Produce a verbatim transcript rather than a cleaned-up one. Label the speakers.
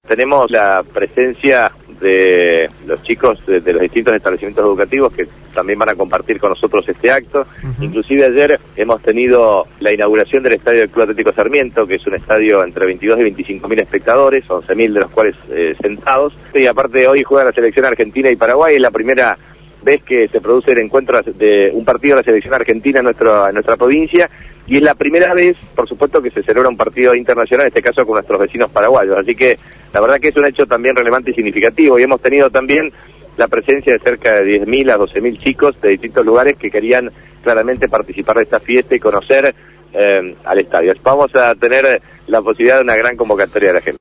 Speaker 1: Tenemos la presencia de los chicos de, de los distintos establecimientos educativos que también van a compartir con nosotros este acto. Uh-huh. Inclusive ayer hemos tenido la inauguración del estadio del Club Atlético Sarmiento, que es un estadio entre veintidós y veinticinco mil espectadores, once mil de los cuales eh, sentados. Y aparte hoy juega la selección argentina y Paraguay, es la primera vez que se produce el encuentro de un partido de la selección argentina en, nuestro, en nuestra provincia, y es la primera vez, por supuesto, que se celebra un partido internacional, en este caso con nuestros vecinos paraguayos. Así que la verdad que es un hecho también relevante y significativo, y hemos tenido también la presencia de cerca de diez mil a doce mil chicos de distintos lugares que querían claramente participar de esta fiesta y conocer eh, al estadio. Vamos a tener la posibilidad de una gran convocatoria de la gente.